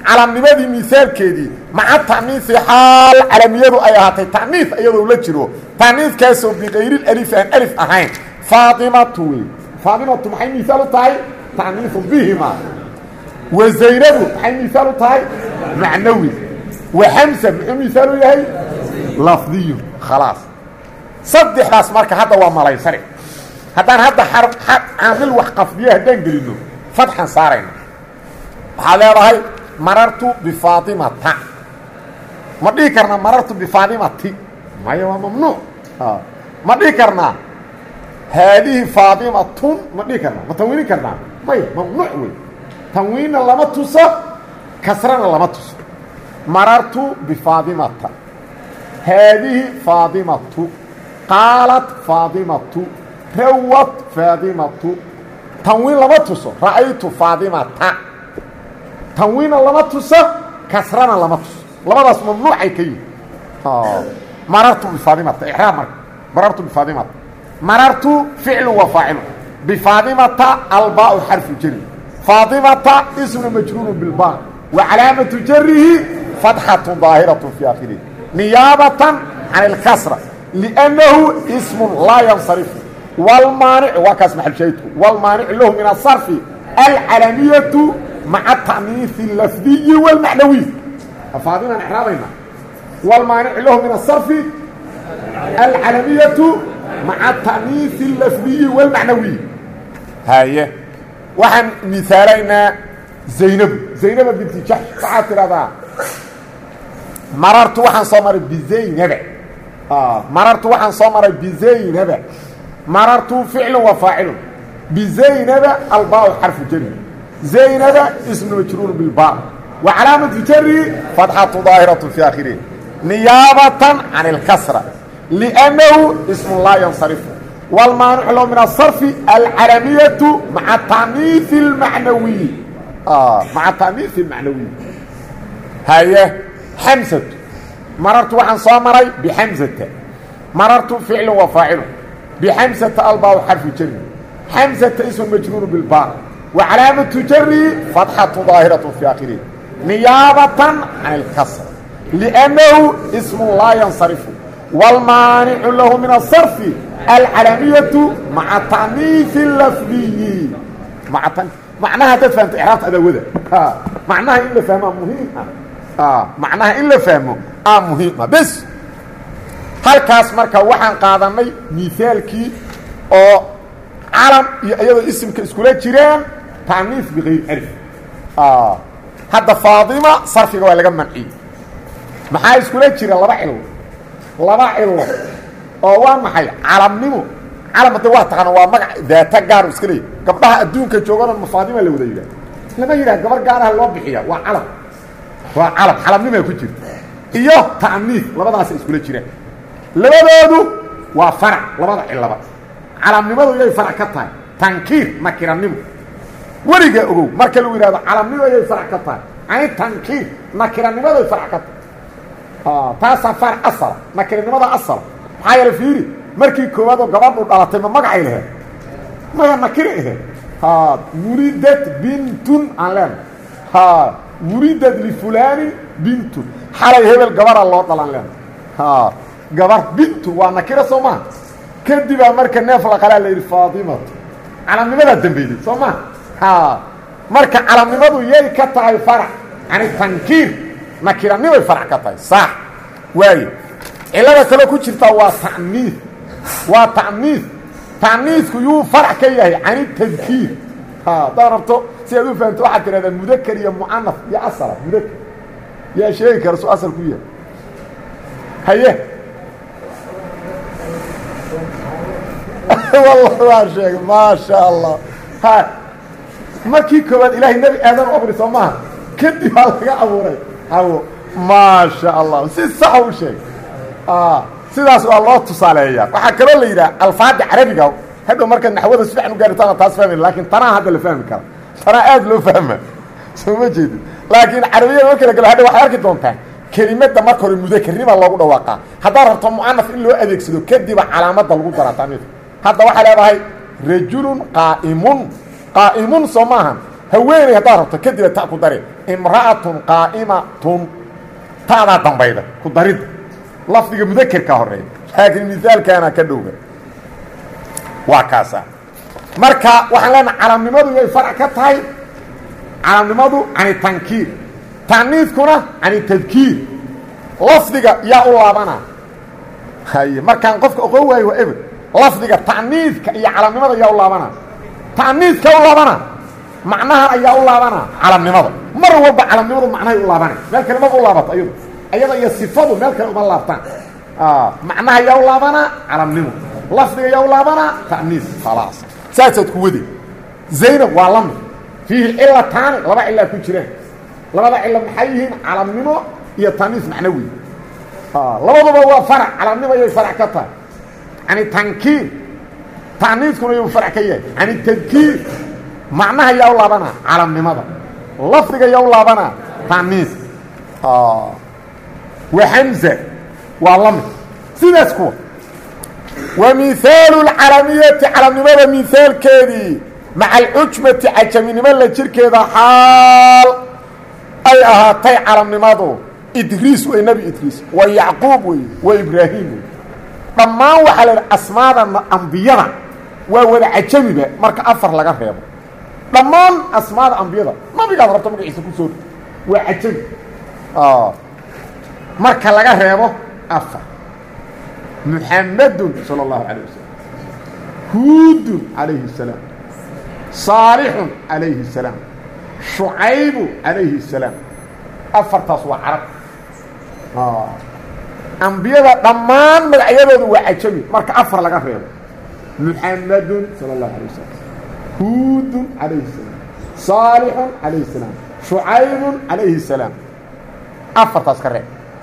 calamnimadii miaalkeedii maca ta'niisi xaal calamiyadu ay ahaatay ta'niis iyadoo la jiro ta'niiskaasoo bikayri alif aan alif ahayn faatimatu wey faatimatu maxay miaal u tahay ta'niisu bihima wa zaynabu maxay miaal u tahay macnawi wa xamsa muxuu miaal u yahay lafdiyu khalaas saddexdaas marka hadda waa malaysane haddaan hadda caamil wax qafdiye haddaan gelino fatxan saarayna waxaa leedahay marartu bifaatimata ma dhihi karnaa marartu bifaatimati maya waa mamnuuc ma dhihi karnaa haadihi faatimatun ma dhihi karnaa ma tanwiinin karnaa maya mamnuuc wey tanwiinna lama tuso kasrana lama tuso marartu bifaatimata haadihi faatimatu qaalat faatimatu rawat faatimatu tanwiin lama tuso ra'aytu faatimata tanwiinna lama tuso kasrana lama tuso labadaas mamnuucay ka yihin marartu bifaatimata ixraab marka marartu bifaatimata marartu ficlu wa faacilu bifaatimata albaau xarfu jari faatimata ismu majruuru bilba wa calaamatu jarihi fatxatu daahiratu fi aakhirihi niyaabatan can ilkasra liannahu ismun laa yansarifu walmaanic waa kaas maxalshaydku walmaanicu lahu min asarfi alcalamiyatu maca ta'niisi lafdiyi walmacnawiy faadiman ixraabayna walmaanicu lahu min asarfi alcalamiyatu maca ta'niisi lafdiyi walmacnawiy haye waxaan miaalaynaa zaynabu zaynaba binti jaxsh waxaad tidhahdaa marartu waxaan soo maray bizaynaba marartu waxaan soo maray bizaynaba marartu ficlu wa faacilu bizaynaba albaau xarfu jari zaynaba ismu majruur bilba wa calaamatu jari fatxatu daahiratu fi aakhirihi niyaabatan can ilkasra liannahu ismun laa yansarifu walmaanicu lahu min asarfi alcalamiyatu maca ta'niisi almacnawiy maca ta'niisi almacnawiy haye xamsatu marartu waxaan soo maray bixamsata marartu ficlu wa faacilu bxamsata albaa xarfu jari xamsata ismu majruuru bilba wa calaamatu jari fatxatu daahiratu fi aakhirihi niyaabatan can ilkasr liannahu ismun laa yansarifu walmaanicu lahu min asarfi alcalamiyatu maca ta'niisi lafdiyi macnaha haddaad fahamto ixraabta adaawada macnaha in la fahmaa muhiim ah macnaha in la fahmo aa muhiima bes halkaas marka waxaan qaadanay miaalkii oo calam iyo iyadoo isimka iskula jiraan ta'niis bikayr alif hadda faatima sarfiga waa laga manciyey maxaa iskula jira laba cilo laba cilo oo waa maxay calamnimo calam hadda waa taqaana waa magac daata gaar iska leeyahy gabdhaha adduunka jooganan ma faatima la wada yidhah lama yidhah gabar gaaraha loo bixiya waa calam waa calam calamnimaa ku jirta iyo ta'niis labadaasa iskula jiraan labadoodu waa farac labada cilaba calamnimadu yay farac ka tahay tankiir nakiranimo weligaa ogow marka lagu yidhahdo calamnimo yay farac ka tahay ani tankiir nakiranimaday farac ka tahay taasaa farac asala nakiranimada asala maxaa yeele fiiri markii koowaadoo gabadhu dhalatay ma magacay laheed maya nakira aheed wuridat bintun aan leenahay wuridat lifulaani bintun xalay hebel gabaraa loo dhalan leenahay gabar bintu waa nakira soo maha kadibaa marka neef la qalaa la yidhi faatimatu calamnimadaa dambeyday soo maha marka calamnimadu yay ka tahay farac yani tankiir nakiranimay farac ka tahay saax waaye cilada kaloo ku jirtaa waa ta'niis waa ta'niis ta'niisku yuu farac ka yahay cani tadkiir haddaad rabto si aad u fahamto waxaad tidhahdaa mudakar iyo mucanaf iyo asala mudakar yaa sheegi kara suu asal ku yahay haye والله waa sheegay ma sha Allah ha markii koobaad ilaahay nabi aadan u abuuray Soomaa kadib baa laga abuuray hawo ma sha Allah si sax u sheeg ah sidaas waa loo tusaaleeyaa waxa kale la yiraahdo alfaada carabiga hadda marka naxwada si fiican u gaartaan taas fahmin laakiin tana hadda la fahmi karo tana aad loo fahma soo ma jeedin laakiin carabiga marka la galo hadda waxa arki doontaa kelimada marka hore mudakarrima loogu dhawaaqa hadaa rabto muannaf in loo adeegsado kadib calaamada lagu daraa hadda waxaa leedahay rajulun qaa'imun qaa'imun soo maahan haweeney haddaad rabto kadib ta ku dari imra'atun qaa'imatun taadaa dambayda ku daridda lafdiga mudakerka horeeya laakiin misaalkaana ka dhowga waa kaasa marka waxaan leenahay calamnimadu yay farac ka tahay calamnimadu cani tankiir taaniiskuna cani tadkiir lafdiga yaa u laabana haye markaan qofka oqon waayo waa eber lafdiga taaniiska iyo calamnimada yaa u laabana taaniiska u laabana macnahan ayaa u laabana calamnimada mar walba calamnimadu macnahay u laabana meel kale ma u laabato ayadu ayada iyo sifadu meel kale uma laabtaan ah macnaha yaa u laabana calamnimo lafdiga yaa u laabana taaniis khalaas saasaad ku wadi zaynab waa lamid fiihi cilataani laba cilaa ku jiraan labada cilo maxay yihiin calamnimo iyo taaniis macnawi ah labaduba waa farac calamnimo iyo farac ka tahay yani tankiir taaniiskuna iyo farac ka yahay yani tadkiir macnaha yaa u laabana calamnimada lafdiga yaa u laabana taaniis ah wa hamza waa lamid sidaas kuwa ومثال العالمية على نماذا مثال كذي مع العجمة عجمي نماذا لجركذا حال أي أهاتي على نماذا إدريس والنبي إدريس ويعقوب وإبراهيم لما وحل الأسماء الأنبياء وولا عجمي بها مرك أفر لغا فيها لما أسماء الأنبياء ما بيقى ضربت مرك عيسى كسور وعجمي آه مرك لغا فيها أفر محمد صلى الله عليه وسلم هود عليه السلام صالح عليه السلام شعيب عليه السلام أفر تصوى عرب آه. أنبياء ضمان من عياده وعجمي مرك أفر لك أفر محمد صلى الله عليه وسلم هود عليه السلام صالح عليه السلام شعيب عليه السلام أفر تذكره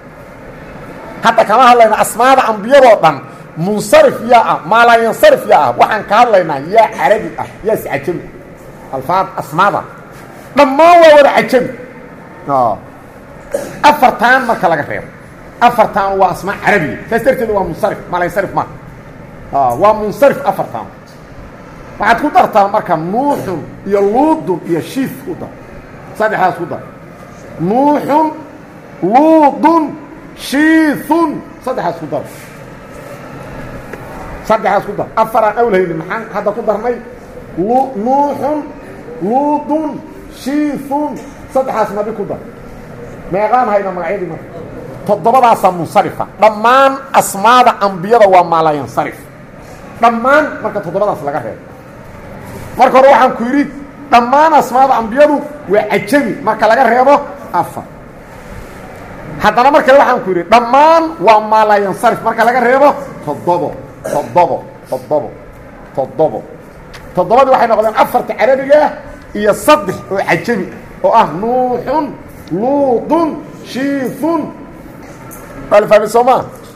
حتى كما هلنا أسماء أنبياء وطن منصرف يا ما لا ينصرف يا وحن كهلنا يا عربي يا عجمي الفاظ أسماء لما هو ور عجمي اه أفرتان ما كلا غير أفرتان واسماء عربي تسترتد هو منصرف ما لا ينصرف ما اه ومنصرف أفرتان بعد قدرتها مركا نوح يا لوط يا شيث قدر صدحها قدر نوح لوط شيث صدحها قدر صدحها قدر أفران أولهين المحان هذا قدر مي نوح لوط شيث صدحها اسمه بقدر ما يغان هاينا مقعيدي مرة تضبط أصلا منصرفة ضمان أسماء أنبياء وما لا ينصرف ضمان مركا تضبط أصلا لغاية مركا روحا كويريد ضمان أسماء أنبياء وعجمي مركا لغاية أفر حتى مركا روحا كويريد ضمان وما لا ينصرف مركا لغاية تضبط تضبط تضبط تضبط تضبط waxay noqdeen afarta carabiga iyo saddex oo ajami oo ah nuuhun luudun shiifun alfa bisoma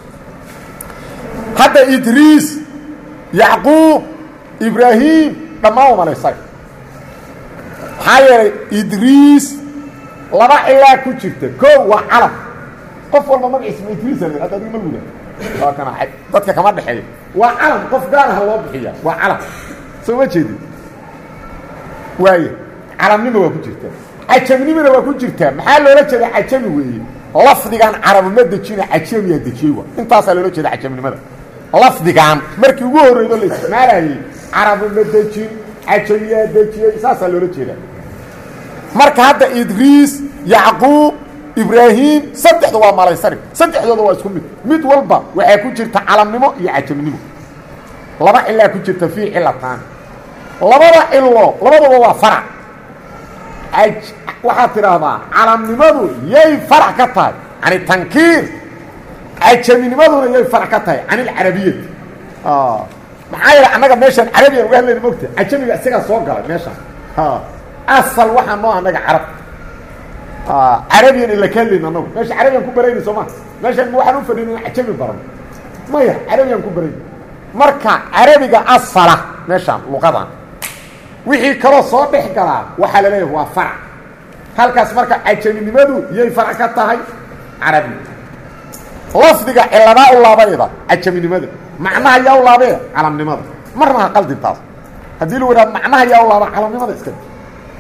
hada idris yaqub ibrahim dhamaan malaysay hayay idris laba ilaa ku jirta koo waa calaf qof walba magaciisa idris hada ma luula waa kana dadka kama dhaxay waa calaf qof gaar ah loo bixiya waa calaf soo jeedi waaye calamnimo waa ku jirta ajamnimona waa ku jirta maxaa loola jeedaa ajami weeye lafdigan carab ma dejina ajami ya dejiyo intaas loola jeedaa ajamnimada lafdigan markii ugu horeeyo la isticmaalay carab ma dejin ajami ya dejiyo isaas loola jeedaa marka hadda idris yaqub ibrahim saddexdu waa malaysari saddexdooda waa isku mid mid walba waxa ku jirta calamnimo iyo ajamnimo laba ilaa ku jirta fi ilataan labada ilo labadaba waa farac aj waxa tiraahdaa calamnimadu yay farac ka tahay ani tankiir ajamnimaduna yay farac ka tahay ani arabiyad ah maxay anaga meeshan arabiyan uga hadlayna mogta ajamiga isaga soo galay meeshan ha asal waxa noo anaga arab ah arabiyan ila kalina anagu meesha arabiyan ku bareeyay Soomaa meeshan waxaan u fadhiinay ajami baran maya arabiyan ku bareeyay marka arabiga asala meeshan luqadan wixii kala soo dhex galaa waxa la leeyahay waa farac halkaas marka ajaminimadu yay farac ka tahay arabi lafdiga ilaba u laabayda ajaminimada macnaha yaa u laabay calamnimada marna qaldi taas hadii loo wada macnaha yaa u laabay calamnimada iska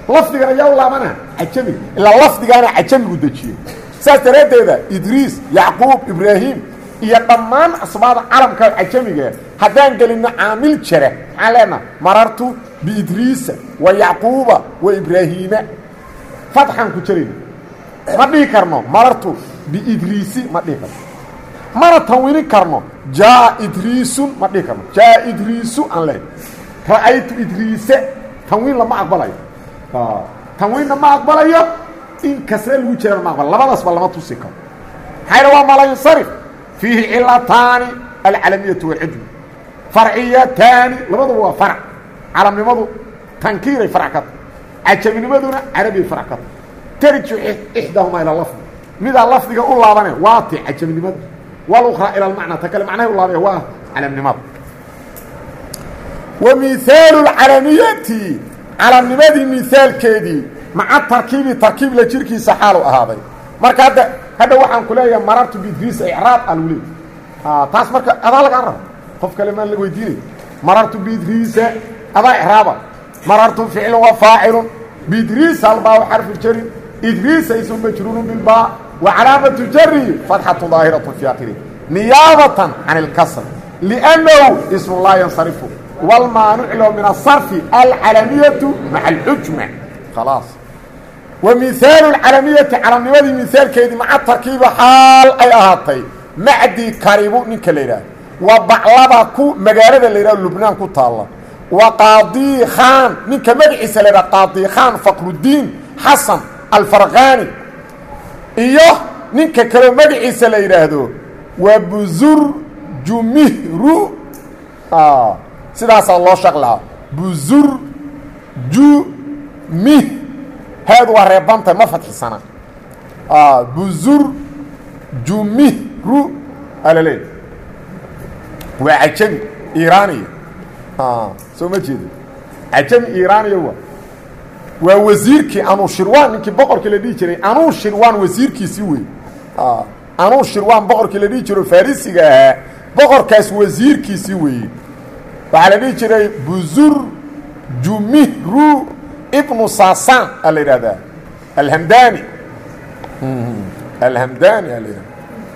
lafdigana yaa u laabana cajamiga ilaa lafdigaana cajamigu dejiyo saas daraaddeeda idriis yacquub ibraahim iyo dhammaan asmaada calamka cajamiga haddaan gelinno caamil jara maxaan leenaha marartu biidriisa wa yacquuba wa ibraahiima fatxaan ku jirayna ma dhihi karno marartu biidriisi ma dhihi karno mana tanwiinin karno jaa idriisun ma dhihi karno jaa idriisu aan leen ra'aytu idriise tanwiin lama aqbalayo tanwiinna ma aqbalayo in kasre lagu jirana ma aqbalayo labadaasba lama tusi karo maxayna waa malayinsarif fiihi cilataani alcalamiyatu walcidmu farciyataani labaduba waa farc calamnimadu tankiiray farc ka tahay cajaminimaduna carabiyay farc ka tahay tarju ixdaahuma ila lafdi midaa lafdiga u laabane waa ti cajaminimada walukhraa ila almacna ta kale macnahay u laabaya waa calamnimada wa miihaalu lcalamiyati calamnimadii miaalkeedii maca tarkiibi tarkiib la jirkiisa xaalu ahaaday marka hadda hadda waxaan ku leeyahay marartu biidriisa icraab alule taas marka adaa lagaa raba qof kale maan la weydiinay marartu biidriisa adaa icraaba marartu ficlun wa faacilun biidriisa albaa xarfu jarin idriisa ismu majruurun bilbaa wa calaamatu jari fatxatu daahiratu fi akhiri niyaabatan can ilkasr liannahu ismu laa yansarifu والمانع له من الصرف العلمية مع الحجمة خلاص ومثال العلمية على النماذج مثال كيدي مع التركيب حال أي أهاتي معدي كاريبو من كليرا وبعلبكو مقالة اللي رأوا لبنان كو طالة وقاضي خان من كمدعس اللي قاضي خان فقر الدين حسن الفرغاني إيوه من كلو مدعس اللي رأوا وبزر جمهرو آه sidaasaa loo shaqlahaa buzur ju mi heedu waa reebantay ma fadxisana buzur jumihru alaleey waa cajami iiraaniya soo ma jeedo cajami iiraaniya waa waa wasiirkii anuushirwan ninkii boqorkii la dhihi jiray anuushirwan wasiirkiisii wey anuushirwan boqorkii la dhihi jiro farisiga ahaa boqorkaas wasiirkiisii weeye waxaa la dhihi jiray buzur jumihru ibnu saasan aa la yidhahdaa alhamdani alhamdani aa la yidhahda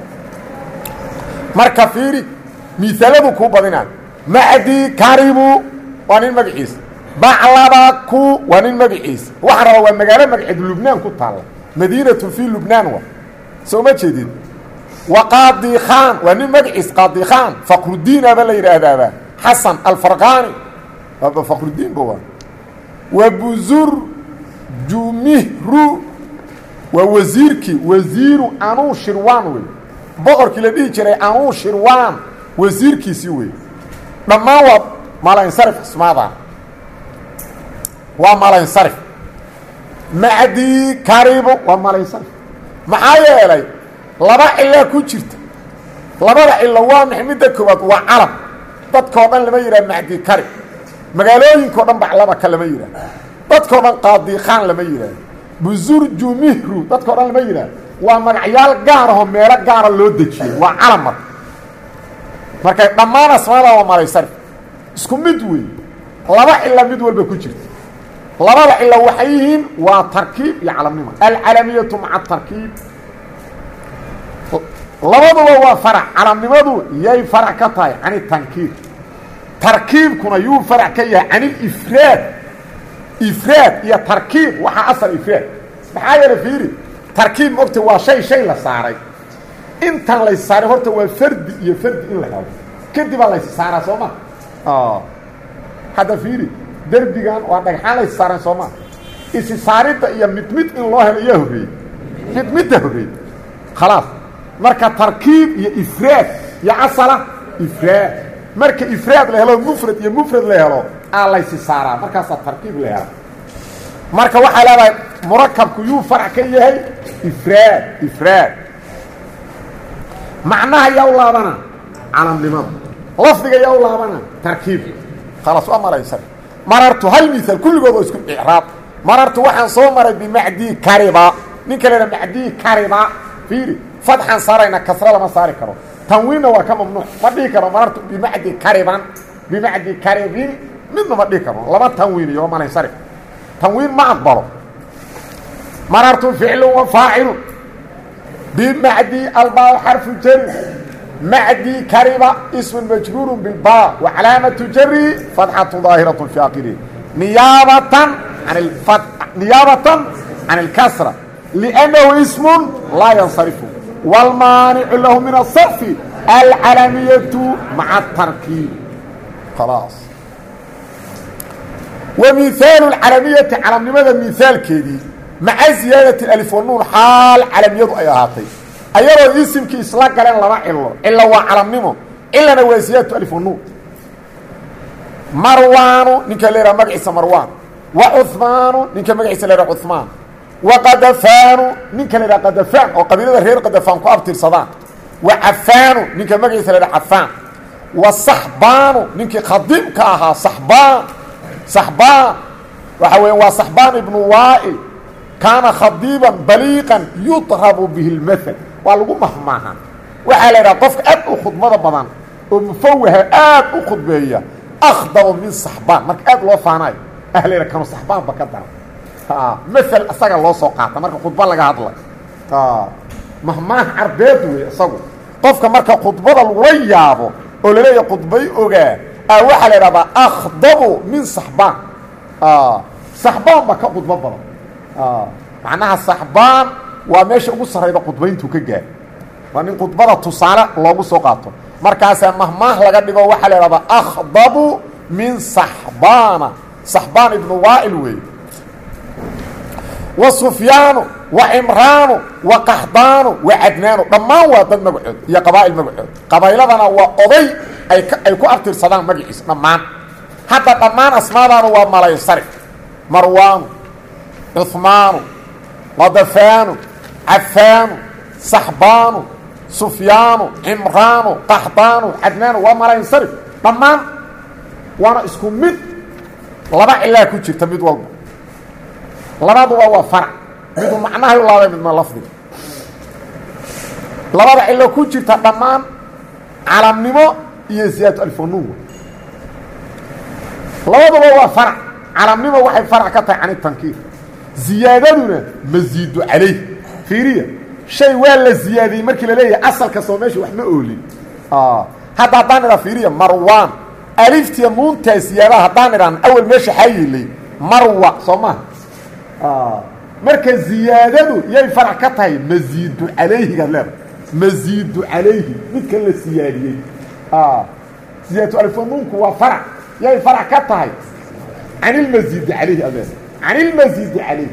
marka fiiri miaaladu kuu badinaan macdi karibu waa nin magaciisa baclabaku waa nin magaciisa waxaan rabaa waa magaalo magaceed lubnaan ku taalla madiinatu fi lubnaan wa soo ma jeedid wa qaadi khan waa nin magaciis qaadi khan faqrudiin aba la yidhaahdaaba حسن الفرغاني هذا فخر الدين بوا وبزر جمهر ووزيرك وزير انو شروان وي بقرك لدي جري انو شروان وزيرك سوي لما هو ما لا ينصرف اسمها وما لا ينصرف معدي كاريب وما لا ينصرف معايا لي لبا الا كجرت لبا الا وا محمد كوبad waa carab dadkoo dhan lama yidhaha macdi kari magaalooyinkao dhan baclaba ka lama yidhaha dadkoo dhan qaadi khaan lama yidhaha buzur jumihru dadkao dhan lama yidhaha waa magacyaal gaar ahoo meelo gaara loo dejiyey waa calam marka markay dhammaan asmaada waa malaysarif isku mid wey laba cilo mid walba ku jirta labada cilo waxay yihiin waa tarkiib iyo calamnimo alcalamiyatu maca tarkiib labaduba waa farac calamnimadu yay farac ka tahay can tankiir tarkiibkuna yuu farac ka yahay can ifraad ifraad iyo tarkiib waxaa asal ifraad maxaa yeele fiiri tarkiib mogta waa shay shay la saaray intan lays saaray horta waa fardi iyo fardi in la helo kadibaa lays saaraa soo ma hadda fiiri derbigan waa dhagxaan lays saaran soo ma isi saaridda iyo mid mid in loo helo iyaa horreeyey mid midda horreeyey khalaas marka tarkiib iyo ifraad iyo asala ifraad marka ifraad la helo mufrad iyo mufrad la helo aa laysi saaraa markaasaa tarkiib la helo marka waxaa leedahay murakabku yuu farac ka yahay ifraad ifraad macnaha yaa u laabana calamnimada lafdiga yaa u laabana tarkiib khalaas waa malaysan marartu hal miaal kulligood oo isku icraab marartu waxaan soo maray bimacdi kariba ninka leeda macdi kariba fiiri فتحا صارينا كسره لما صار كرو تنوين وكم ممنوع ما دي كرو مرت بمعدي كريبان بمعدي كريبين من ما دي كرو لما تنوين يوم ما يصرف tanwiin ma aqbalo marartu ficlu wa faacilu bimacdi albaa xarfu jari macdi kariba ismun majruuru bilbaa wa calaamatu jari fatxatu daahiratu fi aakhirihi niyaabatan can niyaabatan can اlkasra liannahu ismun laa yansarifu wاlmaanicu lahu min asarfi alcalamiyatu maca atarkiib khalaas wa mihaalu اcalamiyati calamnimada mihaalkeedii maca ziyaadati alif wanuun xaal calamiyadu ay ahaatay ayadoo isimkii isla galeen laba cilo cilo waa calamnimo cilana waa ziyaadatu alif wanuun marwaanu ninka leehaha magaciisa marwaan wa cuhmaanu ninka magaciisa leehaha cuhmaan wa qadafaanu ninka leehaha qadafaan oo qabiilada reer qadafaan ku abtirsadaan wa cafaanu ninka magaciisa leehaha cafaan wa saxbaanu ninkii khadiibka ahaa saxbaan saxbaan waxa weya waa saxbaan ibnu waa'il kaana khadiiban baliiqan yudrabu bihi lmaal waa lagu mahmaaha waxaa la idhaha qofka aad u khudmada badan oo mufawaha aad u khudbeeya akhdabo min saxbaan marka aad loo faanayo ah la yidhaha kanu saxbaanba ka dara maal isaga loo soo qaata marka khudba laga hadlay mahmaah carbeed wey isagu qofka marka khudbada lagula yaabo oo laleeyahay khudbay ogaa ah waxaa la idhahdaa akhdabu min saxbaan saxbaanba ka khudbo badan macnaha saxbaan waa meesha ugu sarrayda khudbayntuu ka gaar waa nin khudbada tusaale loogu soo qaato markaasaa mahmaah laga dhigo waxaa la idhahdaa akhdabu min saxbaana saxbaan ibnu waa'il weeye wa sufyaanu wa cimraanu wa qaxdaanu wa cadnaanu dhammaan waa dad magacood iyo qabaa'il magacood qabayladana waa oday ay ay ku abtirsadaan magaciisa dhammaan hadda dhammaan asmaadaanu waa malaysari marwaanu cuhmaanu qadafaanu cafaanu saxbaanu sufyaanu cimraanu qaxdaanu cadnaanu waa malaysari dhammaan waana isku mid laba cilaa ku jirta mid walba labaduba waa farac midu macnahay u laabay midna lafdiga labada cilo ku jirta dhammaan calamnimo iyo ziyaadatu alfanuun labaduba waa farac calamnimo waxay farac ka tahay can itankiir ziyaadaduna masiidu calayh fiiriya shay waa la ziyaadiyey markii la leeyahay asal kastoo meesha wax ma oolin hadda haddaan idhaa fiiriya marwaan aliftiya nuuntaa ziyaadaha haddaan idhaan awel meesha xaa yeelay marwa soo maha marka ziyaadadu yay farac ka tahay masiidu calayhigaad leedahay masiidu calayhi midka la siyaadiyey ziyaadatu alfanuunku waa farac yay farac ka tahay can ilmasiidi calayhi aad leedahay can ilmasiidi calayhi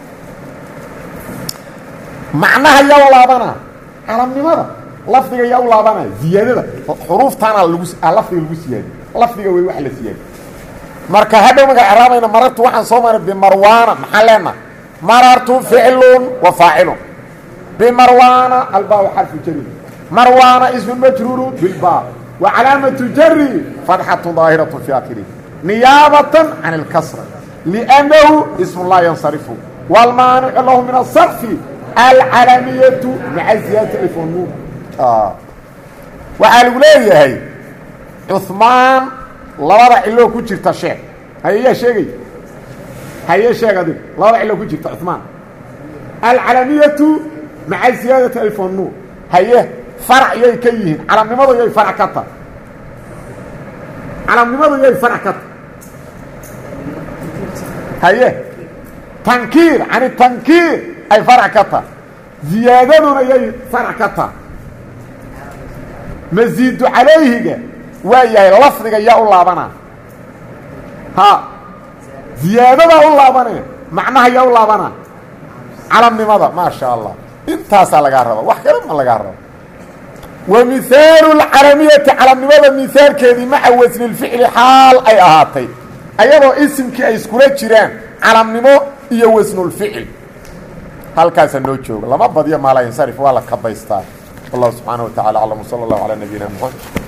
macnaha yaa u laabana calamnimada lafdiga yaa u laabanaya ziyaadada xuruuftaana lagu lafdiga lagu siyaadiy lafdiga wey wax la siyaadiy marka hadhow maga ceraabayna marartu waxaan soo maray bimarwaana maxaa leena marartu ficlun wa faacilun bimarwaana albaa xarfu jari marwaana ismu majruuru bilbaa wa calaamatu jari fatxatu daahiratu fi aakhirihi niyaabatan can ilkasra liannahu ismu laa yansarifu waalmaanicu lahu min asarfi alcalamiyatu maca ziyaadati alfanuun waxaa lagu leeyahay cuhmaan labada ciloo ku jirta sheeg haye yaa sheegay haye sheeg adig labada ciloo ku jirta cuhmaan alcalamiyatu maca ziyaadati alfanuun haye farac yay ka yihiin calamnimadu yay farac ka tahay calamnimadu yay farac ka tahay haye tankiir cani tankiir ay farac ka tahay ziyaadaduna yay farac ka tahay masiidu calayhiga waa yahay lafdiga yaa u laabanaa ha ziyaadadaa u laabanee macnaha yaa u laabanaa calamnimada maa sha allah intaasaa lagaa raba wax kale ma lagaa raba wa mihaalu lcalamiyati calamnimada mihaalkeedii maca wasni lficli xaal ay ahaatay ayadoo isimkii ay iskula jiraan calamnimo iyo wasnulficil halkaasaa noo jooga lama badiyo maala yansarif waa la kabaystaa wallahu subxaana wa tacala aclam sala allahu calaa nabiyina muxamed